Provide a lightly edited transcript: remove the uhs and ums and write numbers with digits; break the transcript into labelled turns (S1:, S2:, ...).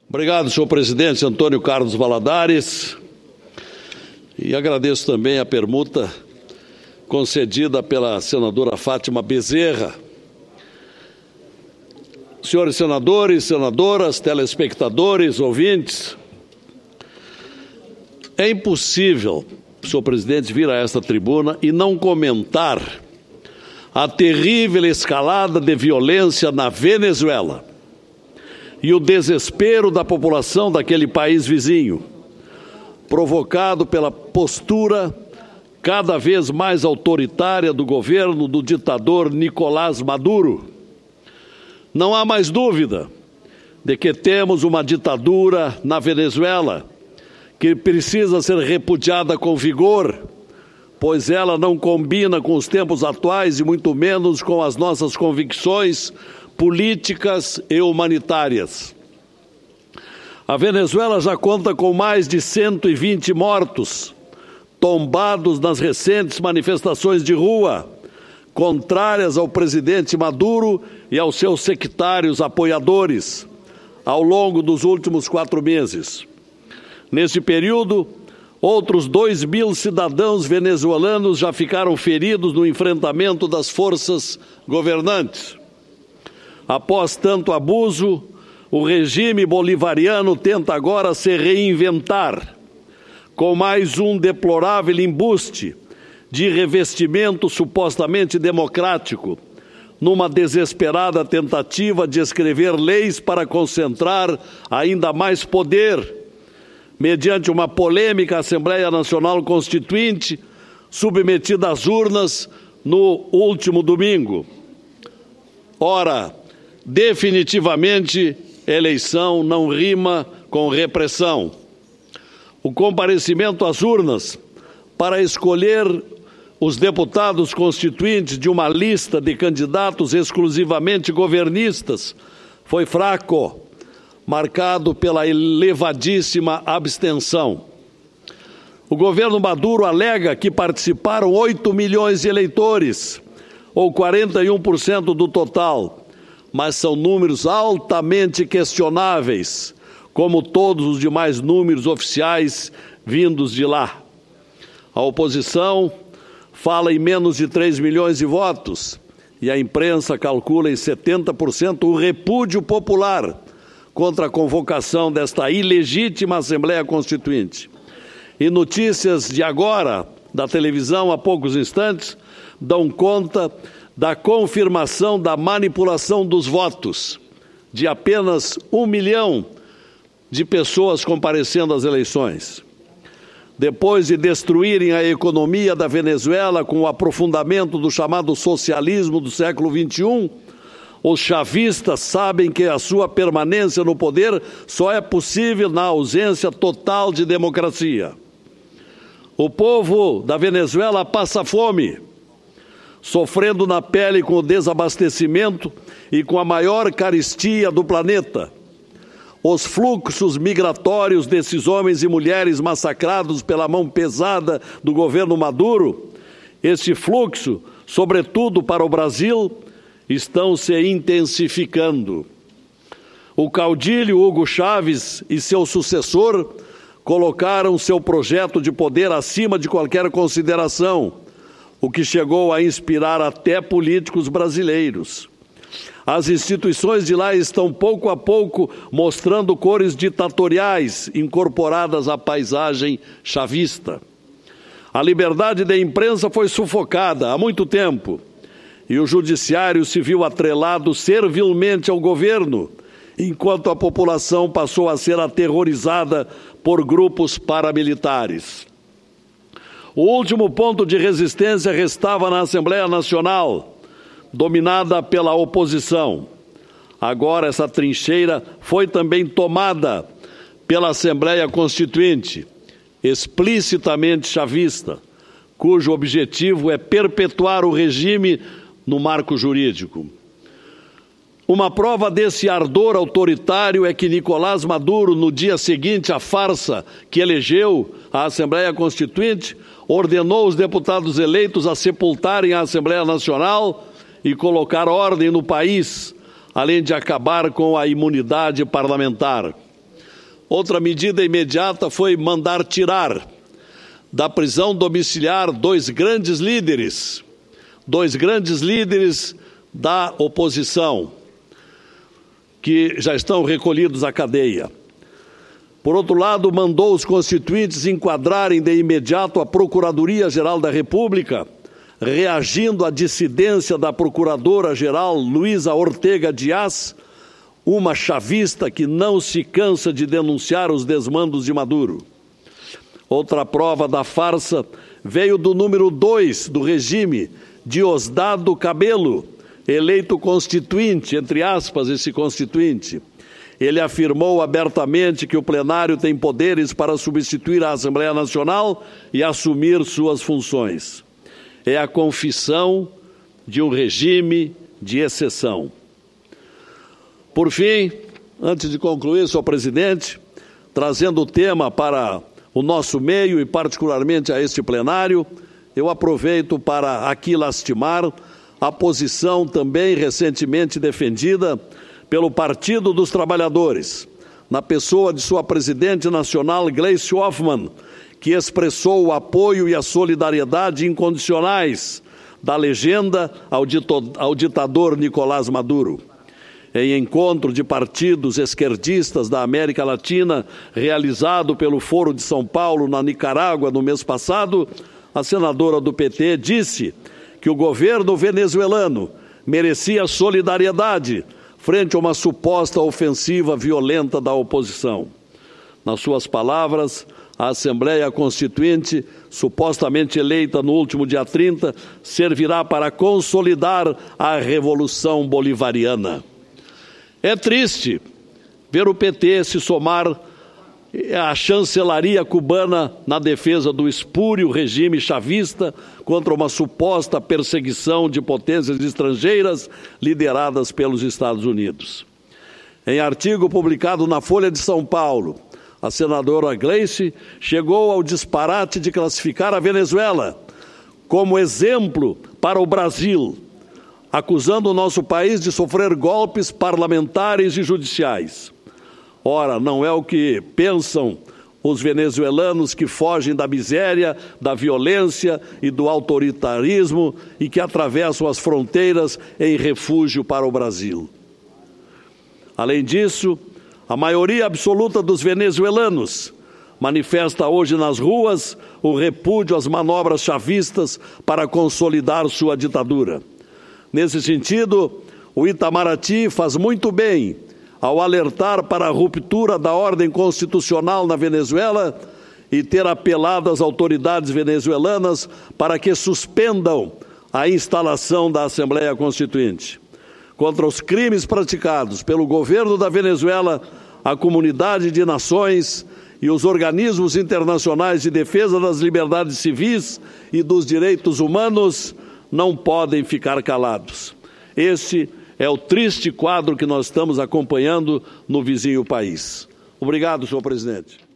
S1: Obrigado, senhor presidente Antônio Carlos Valadares, e agradeço também a permuta concedida pela senadora Fátima Bezerra. Senhores senadores, senadoras, telespectadores, ouvintes, é impossível, senhor presidente, vir a esta tribuna e não comentar a terrível escalada de violência na Venezuela e o desespero da população daquele país vizinho, provocado pela postura cada vez mais autoritária do governo do ditador Nicolás Maduro. Não há mais dúvida de que temos uma ditadura na Venezuela que precisa ser repudiada com vigor, pois ela não combina com os tempos atuais e muito menos com as nossas convicções políticas e humanitárias. A Venezuela já conta com mais de 120 mortos, tombados nas recentes manifestações de rua, contrárias ao presidente Maduro e aos seus sectários apoiadores, ao longo dos últimos 4 meses. Nesse período, outros 2.000 cidadãos venezuelanos já ficaram feridos no enfrentamento das forças governantes. Após tanto abuso, o regime bolivariano tenta agora se reinventar, com mais um deplorável embuste de revestimento supostamente democrático, numa desesperada tentativa de escrever leis para concentrar ainda mais poder, mediante uma polêmica Assembleia Nacional Constituinte submetida às urnas no último domingo. Ora, definitivamente, eleição não rima com repressão. O comparecimento às urnas para escolher os deputados constituintes de uma lista de candidatos exclusivamente governistas foi fraco, marcado pela elevadíssima abstenção. O governo Maduro alega que participaram 8 milhões de eleitores, ou 41% do total, mas são números altamente questionáveis, como todos os demais números oficiais vindos de lá. A oposição fala em menos de 3 milhões de votos e a imprensa calcula em 70% o repúdio popular contra a convocação desta ilegítima Assembleia Constituinte. E notícias de agora, da televisão há poucos instantes, dão conta da confirmação da manipulação dos votos, de apenas 1 milhão de pessoas comparecendo às eleições. Depois de destruírem a economia da Venezuela com o aprofundamento do chamado socialismo do século XXI, os chavistas sabem que a sua permanência no poder só é possível na ausência total de democracia. O povo da Venezuela passa fome, sofrendo na pele com o desabastecimento e com a maior carestia do planeta. Os fluxos migratórios desses homens e mulheres massacrados pela mão pesada do governo Maduro, este fluxo, sobretudo para o Brasil, estão se intensificando. O caudilho Hugo Chávez e seu sucessor colocaram seu projeto de poder acima de qualquer consideração, o que chegou a inspirar até políticos brasileiros. As instituições de lá estão pouco a pouco mostrando cores ditatoriais incorporadas à paisagem chavista. A liberdade da imprensa foi sufocada há muito tempo e o judiciário se viu atrelado servilmente ao governo, enquanto a população passou a ser aterrorizada por grupos paramilitares. O último ponto de resistência restava na Assembleia Nacional, dominada pela oposição. Agora essa trincheira foi também tomada pela Assembleia Constituinte, explicitamente chavista, cujo objetivo é perpetuar o regime no marco jurídico. Uma prova desse ardor autoritário é que Nicolás Maduro, no dia seguinte à farsa que elegeu a Assembleia Constituinte, ordenou os deputados eleitos a sepultarem a Assembleia Nacional e colocar ordem no país, além de acabar com a imunidade parlamentar. Outra medida imediata foi mandar tirar da prisão domiciliar dois grandes líderes da oposição, que já estão recolhidos à cadeia. Por outro lado, mandou os constituintes enquadrarem de imediato a Procuradoria-Geral da República, reagindo à dissidência da Procuradora-Geral Luísa Ortega Dias, uma chavista que não se cansa de denunciar os desmandos de Maduro. Outra prova da farsa veio do número 2 do regime, Diosdado Cabello, eleito constituinte, entre aspas, esse constituinte. Ele afirmou abertamente que o plenário tem poderes para substituir a Assembleia Nacional e assumir suas funções. É a confissão de um regime de exceção. Por fim, antes de concluir, senhor presidente, trazendo o tema para o nosso meio e particularmente a este plenário, eu aproveito para aqui lastimar a posição também recentemente defendida pelo Partido dos Trabalhadores, na pessoa de sua presidente nacional, Gleisi Hoffmann, que expressou o apoio e a solidariedade incondicionais da legenda ao ditador Nicolás Maduro. Em encontro de partidos esquerdistas da América Latina, realizado pelo Foro de São Paulo, na Nicarágua, no mês passado, a senadora do PT disse que o governo venezuelano merecia solidariedade frente a uma suposta ofensiva violenta da oposição. Nas suas palavras, a Assembleia Constituinte, supostamente eleita no último dia 30, servirá para consolidar a Revolução Bolivariana. É triste ver o PT se somar à chancelaria cubana na defesa do espúrio regime chavista contra uma suposta perseguição de potências estrangeiras lideradas pelos Estados Unidos. Em artigo publicado na Folha de São Paulo, a senadora Gleisi chegou ao disparate de classificar a Venezuela como exemplo para o Brasil, acusando o nosso país de sofrer golpes parlamentares e judiciais. Ora, não é o que pensam os venezuelanos que fogem da miséria, da violência e do autoritarismo e que atravessam as fronteiras em refúgio para o Brasil. Além disso, a maioria absoluta dos venezuelanos manifesta hoje nas ruas o repúdio às manobras chavistas para consolidar sua ditadura. Nesse sentido, o Itamaraty faz muito bem ao alertar para a ruptura da ordem constitucional na Venezuela e ter apelado às autoridades venezuelanas para que suspendam a instalação da Assembleia Constituinte. Contra os crimes praticados pelo governo da Venezuela, a comunidade de nações e os organismos internacionais de defesa das liberdades civis e dos direitos humanos não podem ficar calados. Este é o triste quadro que nós estamos acompanhando no vizinho país. Obrigado, senhor presidente.